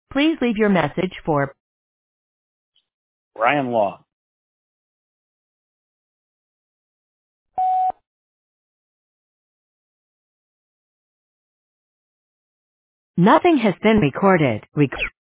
Please leave your message for Brian Law. Nothing has been recorded.